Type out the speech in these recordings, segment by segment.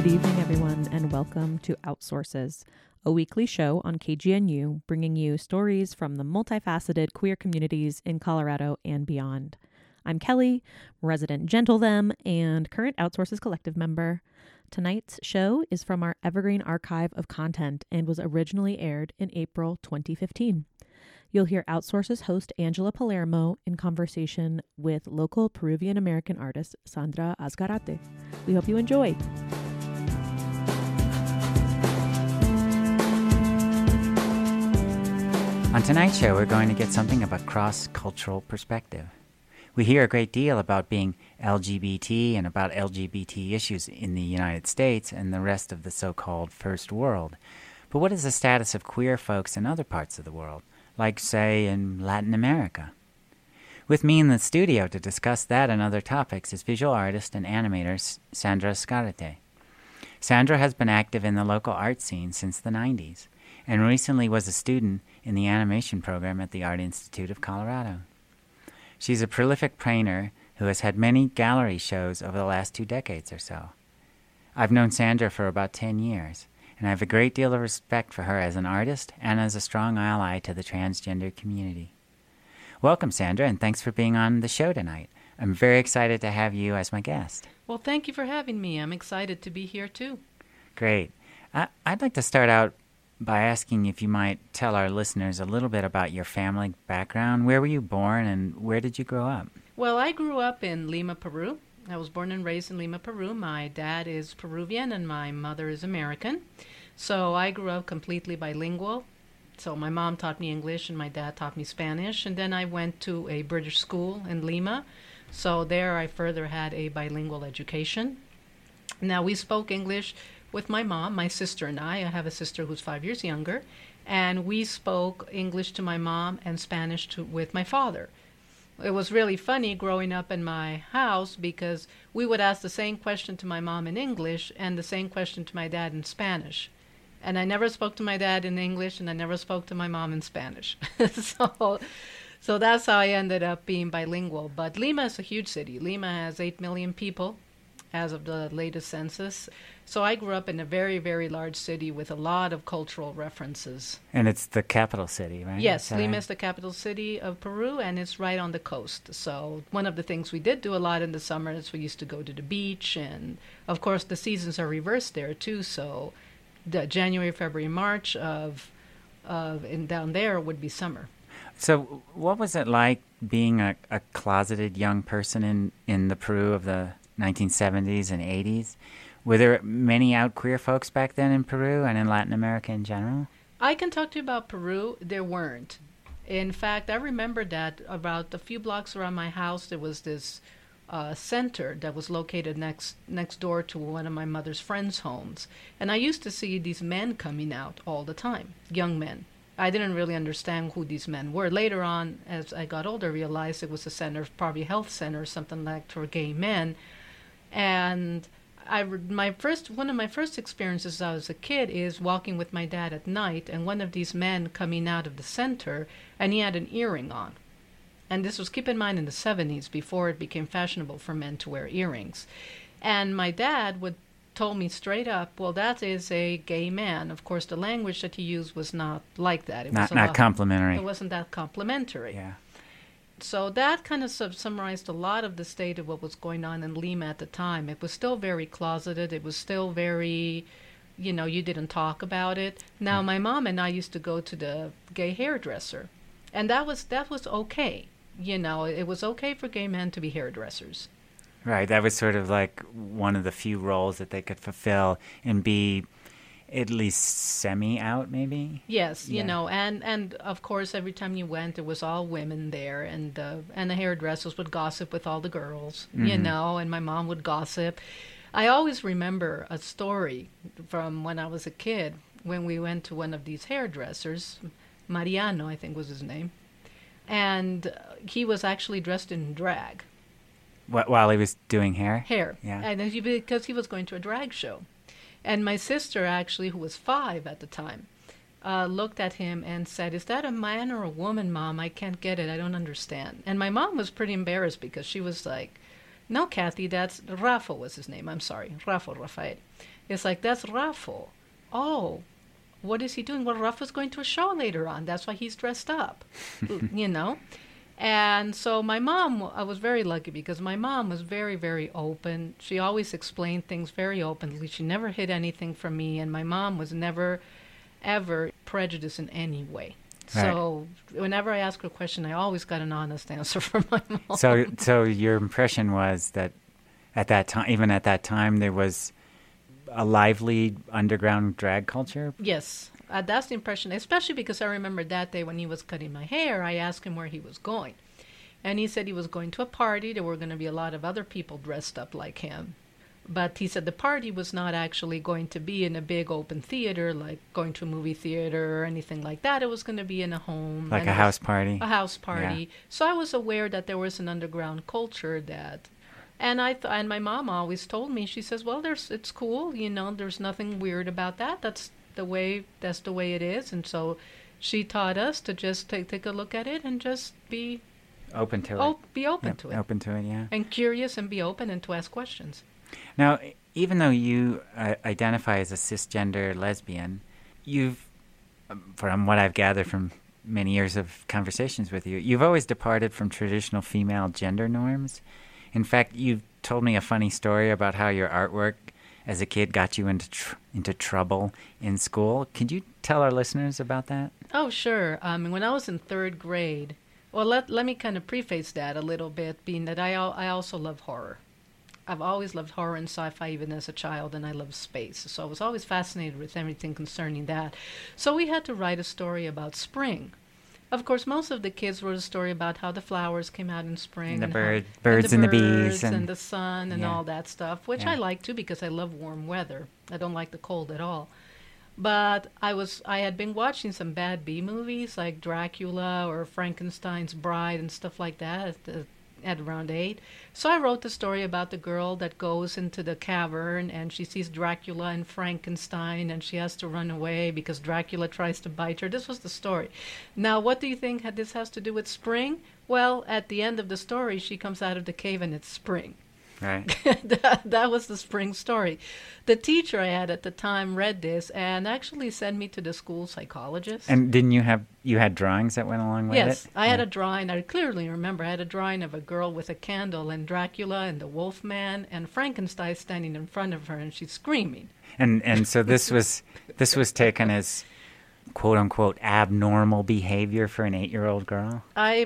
Good evening, everyone, and welcome to Outsources, a weekly show on KGNU bringing you stories from the multifaceted queer communities in Colorado and beyond. I'm Kelly, resident Gentle Them, and current Outsources Collective member. Tonight's show is from our Evergreen archive of content and was originally aired in April 2015. You'll hear Outsources host Angela Palermo in conversation with local Peruvian American artist Sandra Azgarate. We hope you enjoy. On tonight's show, we're going to get something of a cross-cultural perspective. We hear a great deal about being LGBT and about LGBT issues in the United States and the rest of the so-called First World. But what is the status of queer folks in other parts of the world, like, say, in Latin America? With me in the studio to discuss that and other topics is visual artist and animator Sandra Azgarate. Sandra has been active in the local art scene since the 90s and recently was a student in the animation program at the Art Institute of Colorado. She's a prolific painter who has had many gallery shows over the last 2 decades or so. I've known Sandra for about 10 years, and I have a great deal of respect for her as an artist and as a strong ally to the transgender community. Welcome, Sandra, and thanks for being on the show tonight. I'm very excited to have you as my guest. Well, thank you for having me. I'm excited to be here, too. Great. I'd like to start out by asking if you might tell our listeners a little bit about your family background. Where were you born and where did you grow up? Well, I grew up in Lima, Peru. I was born and raised in Lima, Peru. My dad is Peruvian and my mother is American. So I grew up completely bilingual. So my mom taught me English and my dad taught me Spanish. And then I went to a British school in Lima. So there I further had a bilingual education. Now we spoke English with my mom, my sister and I have a sister who's 5 years younger, and we spoke English to my mom and Spanish with my father. It was really funny growing up in my house because we would ask the same question to my mom in English and the same question to my dad in Spanish. And I never spoke to my dad in English and I never spoke to my mom in Spanish. So that's how I ended up being bilingual. But Lima is a huge city. Lima has 8 million people as of the latest census. So I grew up in a very, very large city with a lot of cultural references. And it's the capital city, right? Yes, Lima is the capital city of Peru, and it's right on the coast. So one of the things we did do a lot in the summer is we used to go to the beach, and of course the seasons are reversed there too. So the January, February, March and down there would be summer. So what was it like being a closeted young person in the Peru of the 1970s and 80s? Were there many out queer folks back then in Peru and in Latin America in general? I can talk to you about Peru. There weren't. In fact, I remember that about a few blocks around my house, there was this center that was located next door to one of my mother's friends' homes. And I used to see these men coming out all the time, young men. I didn't really understand who these men were. Later on, as I got older, I realized it was a center, probably a health center or something like for gay men. And one of my first experiences as I was a kid is walking with my dad at night, and one of these men coming out of the center, and he had an earring on. And this was, keep in mind, in the 70s, before it became fashionable for men to wear earrings. And my dad told me straight up, well, that is a gay man. Of course, the language that he used was not like that. It wasn't not complimentary. It wasn't that complimentary. Yeah. So that kind of summarized a lot of the state of what was going on in Lima at the time. It was still very closeted. It was still very, you didn't talk about it. Now, my mom and I used to go to the gay hairdresser, and that was okay. It was okay for gay men to be hairdressers. Right. That was sort of like one of the few roles that they could fulfill and be at least semi-out, maybe? Yes, yeah. And of course, every time you went, there was all women there, and the hairdressers would gossip with all the girls, and my mom would gossip. I always remember a story from when I was a kid, when we went to one of these hairdressers, Mariano, I think was his name, and he was actually dressed in drag. While he was doing hair? Hair, yeah. And because he was going to a drag show. And my sister, actually, who was 5 at the time, looked at him and said, "Is that a man or a woman, Mom? I can't get it. I don't understand." And my mom was pretty embarrassed because she was like, "No, Kathy, that's..." Rafa was his name. I'm sorry. Rafael. It's like, that's Raffo. Oh, what is he doing? Well, Rafa's going to a show later on. That's why he's dressed up, you know? And so my mom, I was very lucky because my mom was very, very open. She always explained things very openly. She never hid anything from me, and my mom was never, ever prejudiced in any way. Right. So whenever I asked her a question, I always got an honest answer from my mom. So your impression was that at that time, even at that time, there was a lively underground drag culture? Yes, that's the impression, especially because I remember that day when he was cutting my hair, I asked him where he was going. And he said he was going to a party. There were going to be a lot of other people dressed up like him. But he said the party was not actually going to be in a big open theater, like going to a movie theater or anything like that. It was going to be in a home. Like a house party? A house party. Yeah. So I was aware that there was an underground culture that... And and my mom always told me, she says, well, it's cool, you know, there's nothing weird about that. That's the way it is. And so she taught us to just take a look at it and just be open to it. Be open to it. Open to it, yeah. And curious and be open and to ask questions. Now, even though you identify as a cisgender lesbian, you've, from what I've gathered from many years of conversations with you, you've always departed from traditional female gender norms. In fact, you've told me a funny story about how your artwork as a kid got you into trouble in school. Could you tell our listeners about that? Oh, sure. When I was in third grade, well, let me kind of preface that a little bit, being that I also love horror. I've always loved horror and sci-fi even as a child, and I love space. So I was always fascinated with everything concerning that. So we had to write a story about spring. Of course, most of the kids wrote a story about how the flowers came out in spring. And the birds and the bees. And the sun and all that stuff, which I like too because I love warm weather. I don't like the cold at all. But I had been watching some bad B movies like Dracula or Frankenstein's Bride and stuff like that at around 8. So I wrote the story about the girl that goes into the cavern and she sees Dracula and Frankenstein and she has to run away because Dracula tries to bite her. This was the story. Now, what do you think this has to do with spring? Well, at the end of the story, she comes out of the cave and it's spring. Right. That was the spring story. The teacher I had at the time read this and actually sent me to the school psychologist. And didn't you had drawings that went along with it? Yes, I had a drawing. I clearly remember I had a drawing of a girl with a candle and Dracula and the Wolfman and Frankenstein standing in front of her and she's screaming. And so this was taken as quote unquote abnormal behavior for an 8-year-old girl?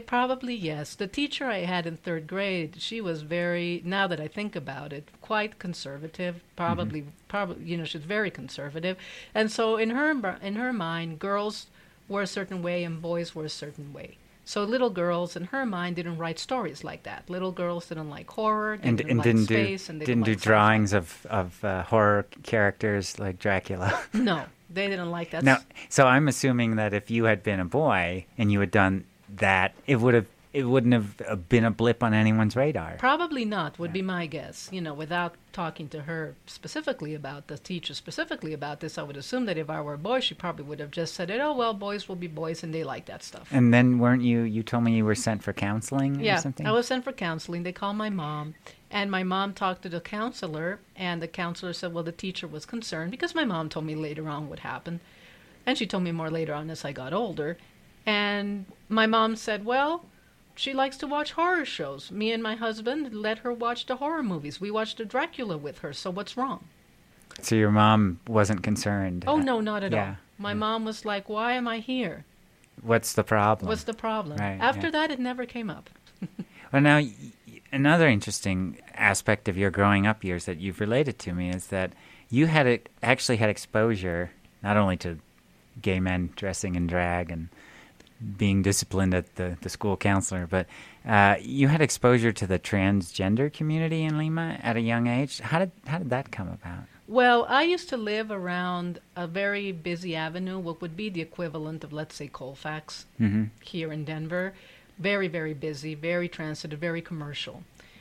Yes. The teacher I had in third grade, she was very, now that I think about it, quite conservative. Probably, she's very conservative. And so in her mind, girls were a certain way and boys were a certain way. So little girls in her mind didn't write stories like that. Little girls didn't like horror, didn't like space, and they didn't do like drawings of horror characters like Dracula. No, they didn't like that. Now, so I'm assuming that if you had been a boy and you had done that, it wouldn't have been a blip on anyone's radar. Probably not, would be my guess. Without talking to her specifically about the teacher specifically about this, I would assume that if I were a boy, she probably would have just said, "Oh, well, boys will be boys and they like that stuff." And then weren't you told me you were sent for counseling or something? Yeah, I was sent for counseling. They called my mom, and my mom talked to the counselor, and the counselor said, well, the teacher was concerned, because my mom told me later on what happened, and she told me more later on as I got older. And my mom said, well, she likes to watch horror shows. Me and my husband let her watch the horror movies. We watched the Dracula with her, so what's wrong? So your mom wasn't concerned? Oh, no, not at all. My mom was like, why am I here? What's the problem? What's the problem? Right, After that, it never came up. Well, now, another interesting aspect of your growing up years that you've related to me is that you actually had exposure not only to gay men dressing in drag and being disciplined at the school counselor, but you had exposure to the transgender community in Lima at a young age. How did that come about? Well, I used to live around a very busy avenue, what would be the equivalent of, let's say, Colfax here in Denver. Very, very busy, very transitive, very commercial.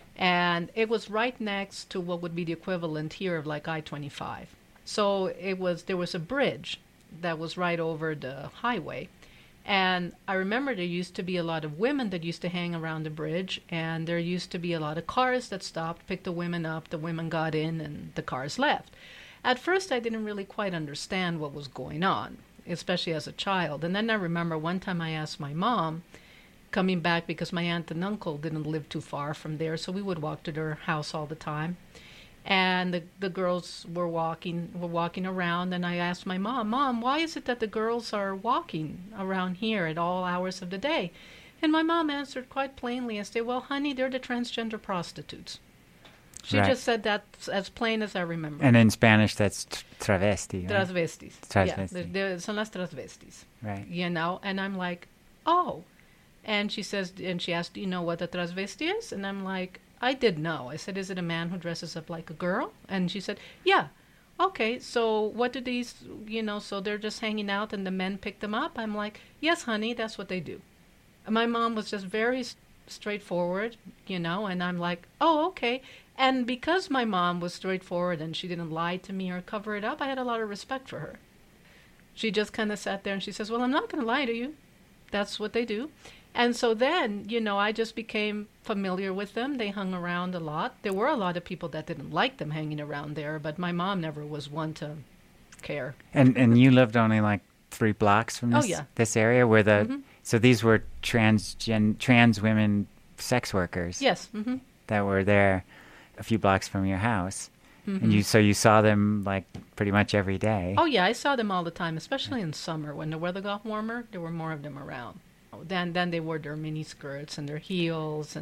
And it was right next to what would be the equivalent here of like I-25. So there was a bridge that was right over the highway. And I remember there used to be a lot of women that used to hang around the bridge, and there used to be a lot of cars that stopped, picked the women up, the women got in, and the cars left. At first, I didn't really quite understand what was going on, especially as a child. And then I remember one time I asked my mom, coming back because my aunt and uncle didn't live too far from there, so we would walk to their house all the time. And the girls were walking around, and I asked my Mom, why is it that the girls are walking around here at all hours of the day? And my mom answered quite plainly and said, well, honey, they're the transgender prostitutes. She Right. just said that as plain as I remember. And in Spanish, that's travesti. Right? Transvestis. Transvesti. Yeah, son las transvestis. Right. You know, and I'm like, oh. And she asked, do you know what a transvesti is? And I'm like, I did know. I said, is it a man who dresses up like a girl? And she said, yeah. Okay, so what do these, so they're just hanging out and the men pick them up? I'm like, yes, honey, that's what they do. And my mom was just very straightforward, and I'm like, oh, okay. And because my mom was straightforward and she didn't lie to me or cover it up, I had a lot of respect for her. She just kind of sat there and she says, well, I'm not going to lie to you. That's what they do. And so then, I just became familiar with them. They hung around a lot. There were a lot of people that didn't like them hanging around there, but my mom never was one to care. And you lived only like 3 blocks from this, Oh, yeah. this area where so these were trans women sex workers. Yes. Mm-hmm. That were there a few blocks from your house. And you saw them like pretty much every day. Oh, yeah, I saw them all the time, especially in summer. When the weather got warmer, there were more of them around. Then they wore their mini skirts and their heels.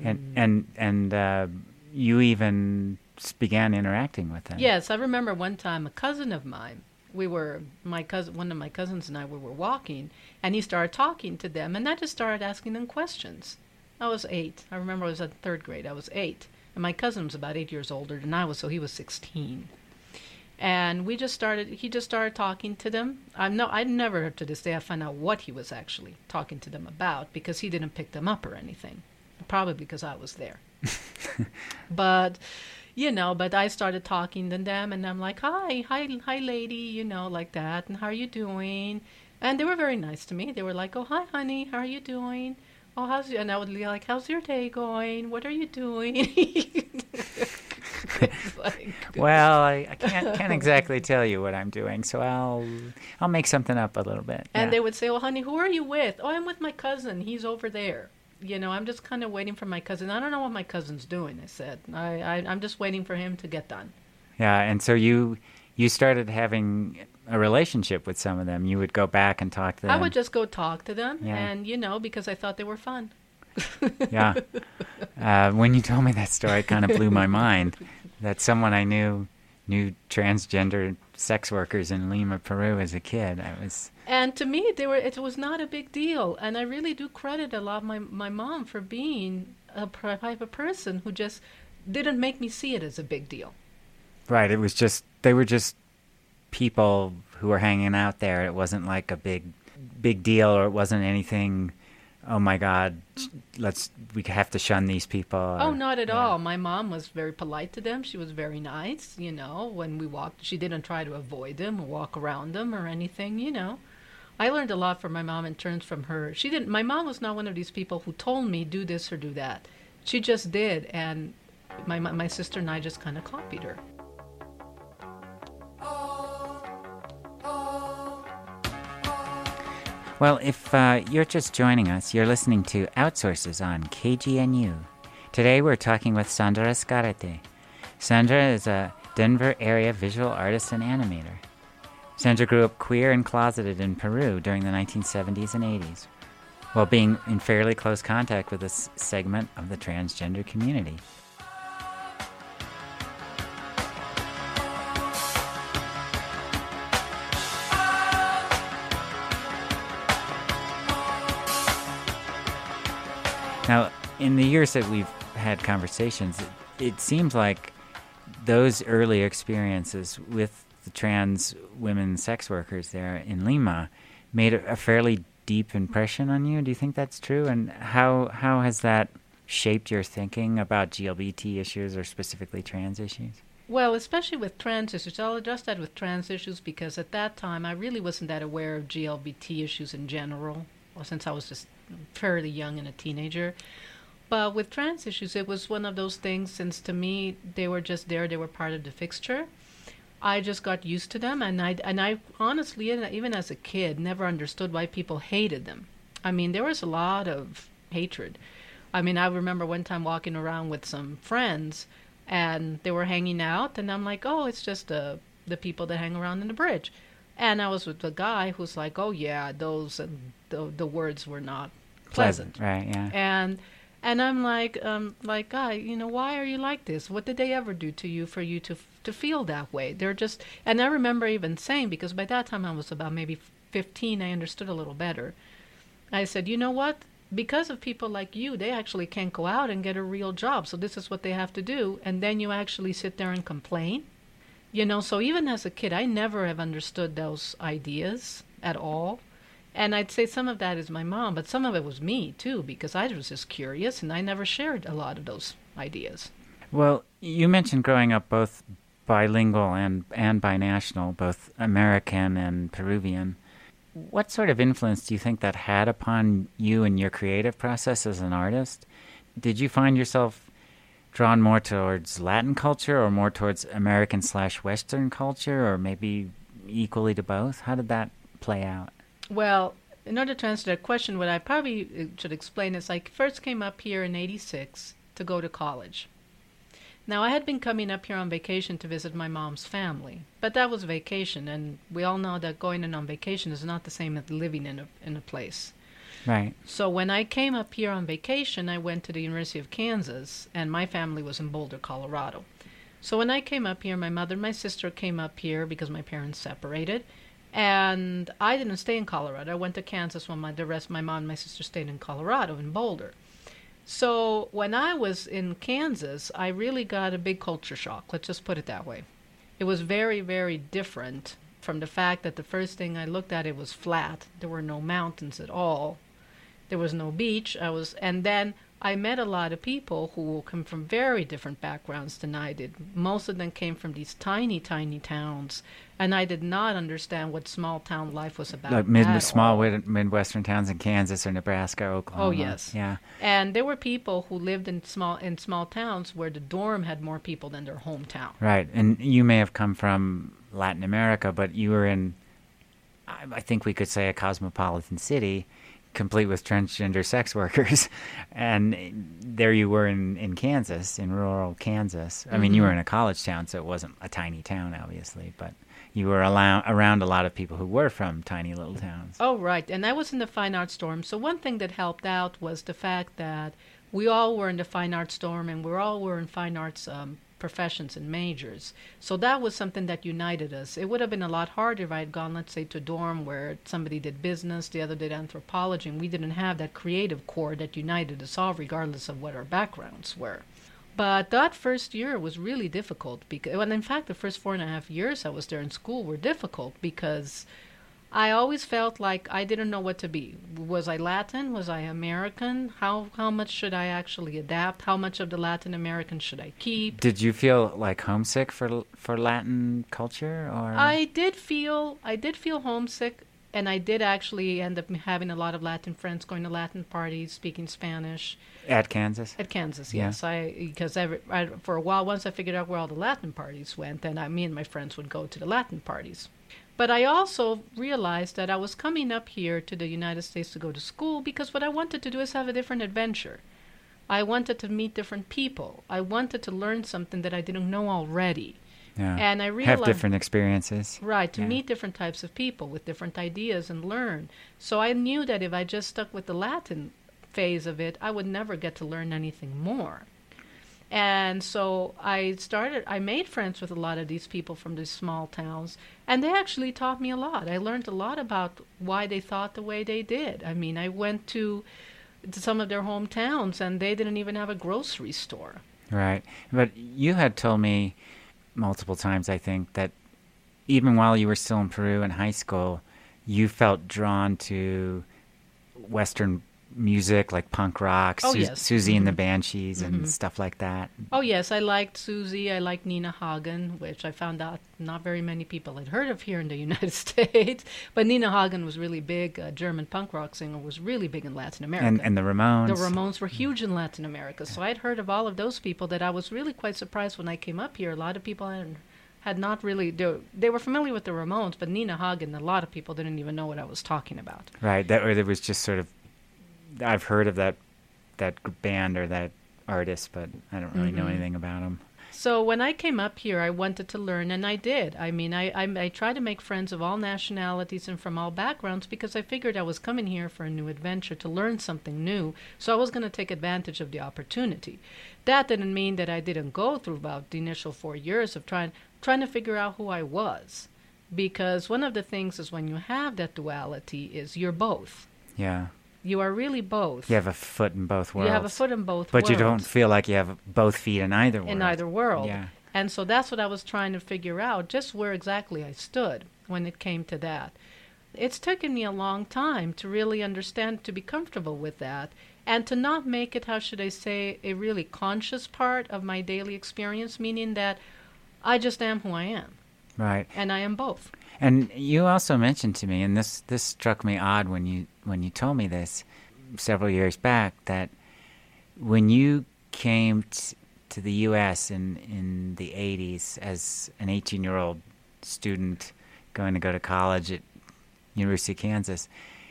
And you even began interacting with them. Yes, I remember one time a cousin of mine, one of my cousins and I, we were walking, and he started talking to them, and I just started asking them questions. I was 8. I remember I was in 3rd grade. I was 8. And my cousin was about 8 years older than I was, so he was 16. And he just started talking to them. I never, to this day, I found out what he was actually talking to them about, because he didn't pick them up or anything. Probably because I was there. But I started talking to them, and I'm like, hi, lady, like that, and how are you doing? And they were very nice to me. They were like, oh, hi, honey, how are you doing? Oh, and I would be like, how's your day going? What are you doing? Well, I can't exactly tell you what I'm doing, so I'll make something up a little bit. And yeah. they would say, well, honey, who are you with? Oh, I'm with my cousin. He's over there. I'm just kind of waiting for my cousin. I don't know what my cousin's doing, I said. I'm just waiting for him to get done. Yeah, and so you started having a relationship with some of them. You would go back and talk to them. I would just go talk to them, Yeah. and, because I thought they were fun. Yeah. When you told me that story, it kind of blew my mind that someone I knew transgender sex workers in Lima, Peru as a kid. And to me, it was not a big deal. And I really do credit a lot my mom for being a type of person who just didn't make me see it as a big deal. Right. They were just people who were hanging out there. It wasn't like a big deal, or it wasn't anything, oh my God, we have to shun these people. Oh, not at all. My mom was very polite to them. She was very nice, when we walked. She didn't try to avoid them or walk around them or anything, I learned a lot from my mom in terms from her. My mom was not one of these people who told me do this or do that. She just did, and my sister and I just kind of copied her. Well, if you're just joining us, you're listening to Outsources on KGNU. Today we're talking with Sandra Escarrete. Sandra is a Denver area visual artist and animator. Sandra grew up queer and closeted in Peru during the 1970s and 80s, while being in fairly close contact with a segment of the transgender community. Now, in the years that we've had conversations, it seems like those early experiences with the trans women sex workers there in Lima made a fairly deep impression on you. Do you think that's true? And how has that shaped your thinking about GLBT issues, or specifically trans issues? Well, especially with trans issues. I'll address that with trans issues because at that time I really wasn't that aware of GLBT issues in general, since I was just fairly young and a teenager. But with trans issues, it was one of those things, since to me they were just there, they were part of the fixture. I just got used to them, and I honestly, even as a kid, never understood why people hated them. I mean, there was a lot of hatred. I mean, I remember one time walking around with some friends, and they were hanging out, and I'm like, oh, it's just the people that hang around in the bridge. And I was with the guy who's like, oh yeah, those, and the words were not pleasant. Right, yeah. And I'm like, guy, you know, why are you like this? What did they ever do to you for you to feel that way? They're just, and I remember even saying, because by that time I was about maybe 15, I understood a little better. I said, you know what? Because of people like you, they actually can't go out and get a real job. So this is what they have to do. And then you actually sit there and complain. You know, so even as a kid, I never have understood those ideas at all. And I'd say some of that is my mom, but some of it was me, too, because I was just curious, and I never shared a lot of those ideas. Well, you mentioned growing up both bilingual and binational, both American and Peruvian. What sort of influence do you think that had upon you and your creative process as an artist? Did you find yourself drawn more towards Latin culture or more towards American/Western culture, or maybe equally to both? How did that play out? Well, in order to answer that question, what I probably should explain is I first came up here in '86 to go to college. Now, I had been coming up here on vacation to visit my mom's family, but that was vacation, and we all know that going in on vacation is not the same as living in a place. Right. So when I came up here on vacation, I went to the University of Kansas, and my family was in Boulder, Colorado. So when I came up here, my mother and my sister came up here because my parents separated, and I didn't stay in Colorado. I went to Kansas when the rest of my mom and my sister stayed in Colorado, in Boulder. So when I was in Kansas, I really got a big culture shock. Let's just put it that way. It was very, very different from the fact that the first thing I looked at, it was flat. There were no mountains at all. There was no beach. And then I met a lot of people who come from very different backgrounds than I did. Most of them came from these tiny, tiny towns, and I did not understand what small town life was about. Like small Midwestern towns in Kansas or Nebraska, Oklahoma. Oh yes, yeah. And there were people who lived in small towns where the dorm had more people than their hometown. Right, and you may have come from Latin America, but you were in, I think we could say, a cosmopolitan city, complete with transgender sex workers, and there you were in Kansas, in rural Kansas. I mean, you were in a college town, so it wasn't a tiny town, obviously, but you were around a lot of people who were from tiny little towns. Oh, right, and I was in the Fine Arts Dorm, so one thing that helped out was the fact that we all were in the Fine Arts Dorm, and we all were in fine arts professions and majors. So that was something that united us. It would have been a lot harder if I had gone, let's say, to a dorm where somebody did business, the other did anthropology, and we didn't have that creative core that united us all, regardless of what our backgrounds were. But that first year was really difficult, because, well, in fact, the first 4.5 years I was there in school were difficult because I always felt like I didn't know what to be. Was I Latin? Was I American? How much should I actually adapt? How much of the Latin American should I keep? Did you feel like homesick for Latin culture, or? I did feel homesick, and I did actually end up having a lot of Latin friends, going to Latin parties, speaking Spanish. At Kansas? At Kansas, Yeah. yes. Because for a while, once I figured out where all the Latin parties went, then me and my friends would go to the Latin parties. But I also realized that I was coming up here to the United States to go to school because what I wanted to do is have a different adventure. I wanted to meet different people. I wanted to learn something that I didn't know already. Yeah. And I realized... Have different experiences. Right, to Yeah. meet different types of people with different ideas and learn. So I knew that if I just stuck with the Latin phase of it, I would never get to learn anything more. And so I made friends with a lot of these people from these small towns, and they actually taught me a lot. I learned a lot about why they thought the way they did. I mean, I went to some of their hometowns, and they didn't even have a grocery store. Right. But you had told me multiple times, I think, that even while you were still in Peru in high school, you felt drawn to Western music, like punk rock, Oh, yes. Susie and the Banshees and stuff like that. Oh, yes, I liked Susie. I liked Nina Hagen, which I found out not very many people had heard of here in the United States. But Nina Hagen was really big. A German punk rock singer was really big in Latin America. And the Ramones. The Ramones were huge in Latin America. So I'd heard of all of those people that I was really quite surprised when I came up here. A lot of people had not really, they were familiar with the Ramones, but Nina Hagen, a lot of people didn't even know what I was talking about. Right. That, or there was just sort of, I've heard of that band or that artist, but I don't really know anything about them. So when I came up here, I wanted to learn, and I did. I mean, I tried to make friends of all nationalities and from all backgrounds because I figured I was coming here for a new adventure, to learn something new. So I was going to take advantage of the opportunity. That didn't mean that I didn't go through about the initial 4 years of trying to figure out who I was. Because one of the things is when you have that duality is you're both. Yeah. You are really both. You have a foot in both worlds. You have a foot in both but worlds. You don't feel like you have both feet in either world. In either world. Yeah. And so that's what I was trying to figure out, just where exactly I stood when it came to that. It's taken me a long time to really understand, to be comfortable with that, and to not make it, how should I say, a really conscious part of my daily experience, meaning that I just am who I am. Right. And I am both. And you also mentioned to me, and this struck me odd when you told me this several years back, that when you came to the U.S. in the 80s as an 18-year-old student going to go to college at University of Kansas,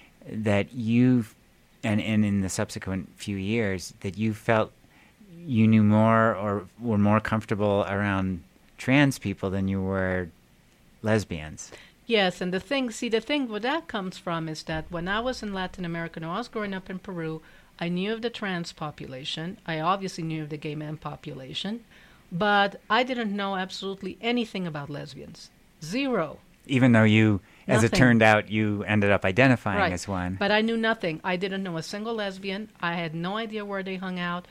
that you, and in the subsequent few years, that you felt you knew more or were more comfortable around trans people than you were lesbians. Yes, and the thing where that comes from is that when I was in Latin America, when I was growing up in Peru, I knew of the trans population. I obviously knew of the gay man population, but I didn't know absolutely anything about lesbians. Zero. Even though you, as it Nothing. turned out, you ended up identifying Right. as one. But I knew nothing. I didn't know a single lesbian. I had no idea where they hung out.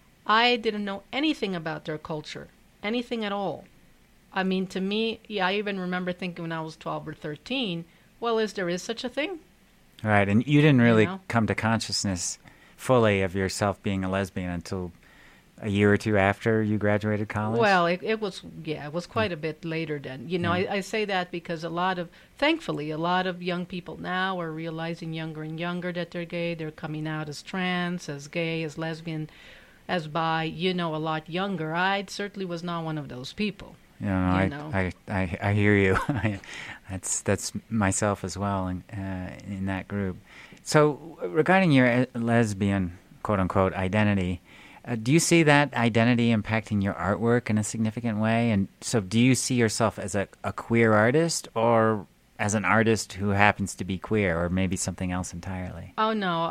I didn't know anything about their culture, anything at all. I mean, to me, yeah, I even remember thinking when I was 12 or 13, well, is such a thing? Right, and you didn't really know? come to consciousness fully of yourself being a lesbian until a year or two after you graduated college? Well, it was quite a bit later then. You know, I say that because thankfully, a lot of young people now are realizing younger and younger that they're gay. They're coming out as trans, as gay, as lesbian, as bi, a lot younger. I certainly was not one of those people. I hear you. That's myself as well in that group. So regarding your lesbian, quote-unquote, identity, do you see that identity impacting your artwork in a significant way? And so do you see yourself as a queer artist or as an artist who happens to be queer or maybe something else entirely? Oh, no.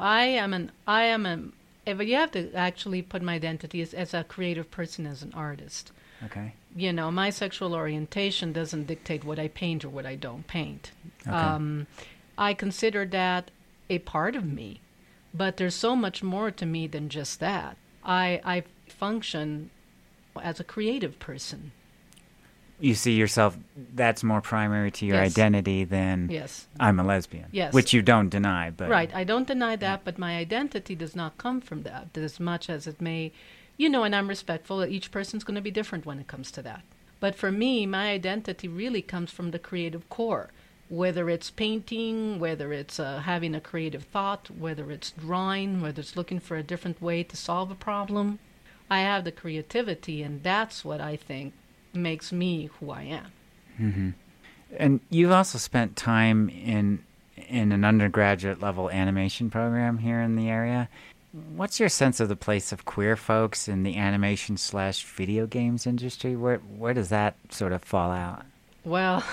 If you have to actually put my identity as a creative person, as an artist. Okay. My sexual orientation doesn't dictate what I paint or what I don't paint. Okay. I consider that a part of me, but there's so much more to me than just that. I function as a creative person. You see yourself, that's more primary to your Yes. identity than Yes. I'm a lesbian. Yes. Which you don't deny. But Right. I don't deny that, but my identity does not come from that as much as it may, and I'm respectful that each person's going to be different when it comes to that. But for me, my identity really comes from the creative core, whether it's painting, whether it's having a creative thought, whether it's drawing, whether it's looking for a different way to solve a problem. I have the creativity, and that's what I think makes me who I am. Mm-hmm. And you've also spent time in an undergraduate level animation program here in the area. What's your sense of the place of queer folks in the animation/video games industry? Where does that sort of fall out? Well,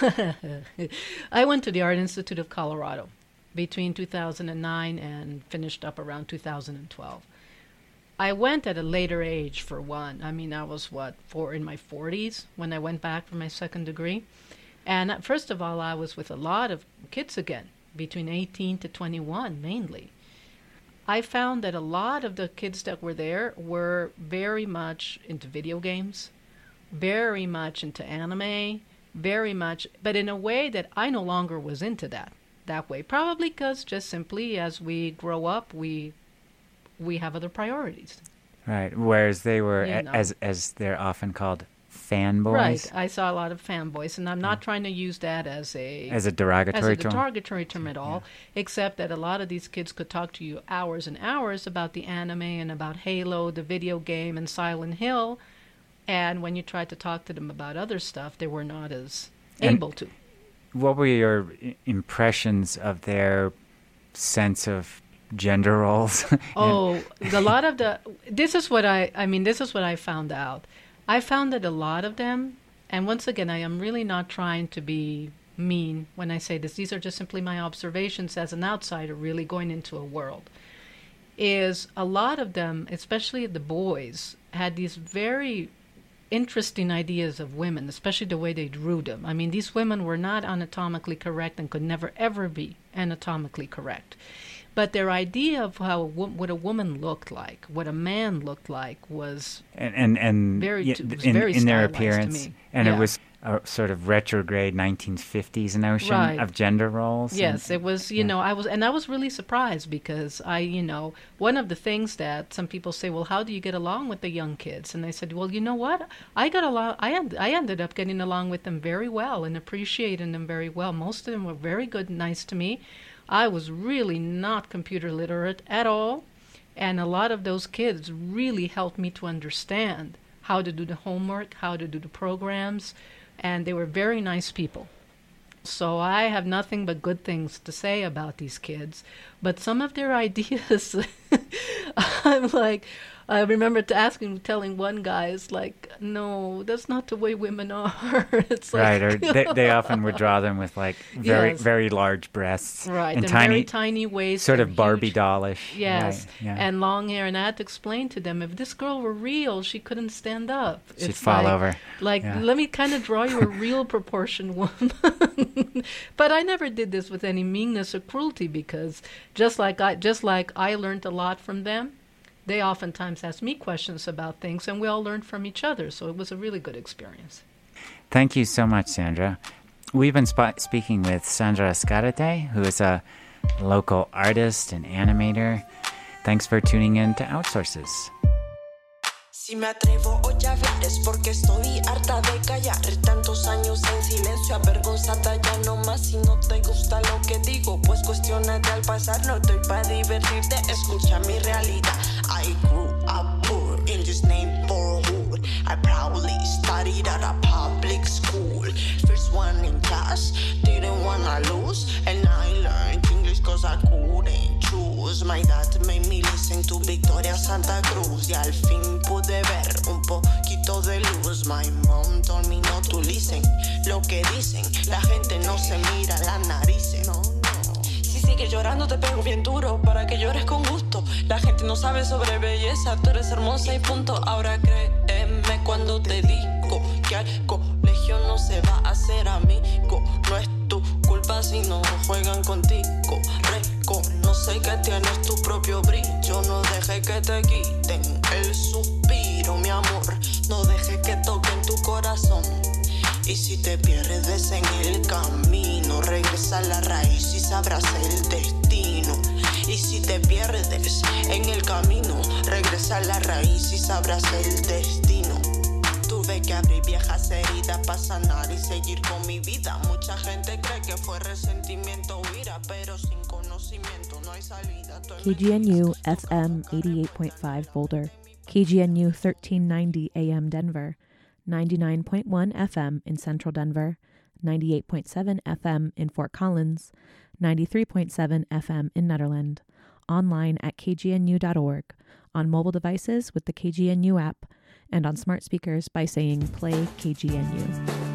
I went to the Art Institute of Colorado between 2009 and finished up around 2012. I went at a later age, for one. I mean, I was, in my 40s when I went back for my second degree. And first of all, I was with a lot of kids again, between 18 to 21 mainly. I found that a lot of the kids that were there were very much into video games, very much into anime, very much, but in a way that I no longer was into that way. Probably because just simply as we grow up, we have other priorities. Right. Whereas they were, You know. as they're often called, fanboys. Right. I saw a lot of fanboys, and I'm not trying to use that as a derogatory term. derogatory term at all, except that a lot of these kids could talk to you hours and hours about the anime and about Halo, the video game, and Silent Hill, And when you tried to talk to them about other stuff, they were not as And able to. what were your impressions of their sense of gender roles? Oh, a lot of this is what I found out. I found that a lot of them, and once again, I am really not trying to be mean when I say this. These are just simply my observations as an outsider really going into a world. Is a lot of them, especially the boys, had these very interesting ideas of women, especially the way they drew them. I mean, these women were not anatomically correct and could never ever be anatomically correct. But their idea of what a woman looked like, what a man looked like, was and very in their appearance, to me. and Yeah. it was a sort of retrograde 1950s notion Right. of gender roles. Yes, it was, I was really surprised because one of the things that some people say, well, how do you get along with the young kids? And I said, well, you know what? I ended up getting along with them very well and appreciating them very well. Most of them were very good and nice to me. I was really not computer literate at all. And a lot of those kids really helped me to understand how to do the homework, how to do the programs. And they were very nice people. So I have nothing but good things to say about these kids. But some of their ideas, I'm like, I remember telling one guy, it's like, no, that's not the way women are. It's Right, like, or they often would draw them with like very, Yes. very large breasts. right, and very tiny waist. sort and of Barbie huge, dollish. yes, Right, yeah. and long hair. And I had to explain to them, if this girl were real, she couldn't stand up. She'd It's fall like, over. Like, Yeah. let me kind of draw you a real proportion woman. But I never did this with any meanness or cruelty, because just like I learned a lot from them, they oftentimes asked me questions about things, and we all learned from each other. So it was a really good experience. Thank you so much, Sandra. We've been speaking with Sandra Escarate, who is a local artist and animator. Thanks for tuning in to Outsources. Si me atrevo hoy a ver es porque estoy harta de callar. Tantos años en silencio, avergonzada ya no más. Si no te gusta lo que digo, pues cuestiónate al pasar. No estoy para divertirte, escucha mi realidad. I grew up poor in this neighborhood. I proudly studied at a public school. First one in class, didn't wanna lose. And I learned English cause I couldn't choose. My dad made me listen to Victoria Santa Cruz. Y al fin pude ver un poquito de luz. My mom told me not to listen. Lo que dicen, la gente no se mira las narices. No, no. Si sigues llorando te pego bien duro para que llores con gusto. La gente no sabe sobre belleza, tú eres hermosa y punto. Ahora créeme cuando te digo que al colegio no se va a hacer amigo. No es tu culpa si no juegan contigo. Reconoce que tienes tu propio brillo. No dejes que te quiten el suspiro, mi amor. No dejes que toquen tu corazón. Y si te pierdes en el camino, regresa a la raíz y sabrás el destino. Y si te pierdes en el camino, regresa a la raíz y sabrás el destino. Tuve que abrir viejas heridas para sanar y seguir con mi vida. Mucha gente cree que fue resentimiento o ira, pero sin conocimiento no hay salida. KGNU FM 88.5 Boulder, KGNU 1390 AM Denver, 99.1 FM in Central Denver, 98.7 FM in Fort Collins, 93.7 FM in Nederland, online at kgnu.org, on mobile devices with the KGNU app, and on smart speakers by saying Play KGNU.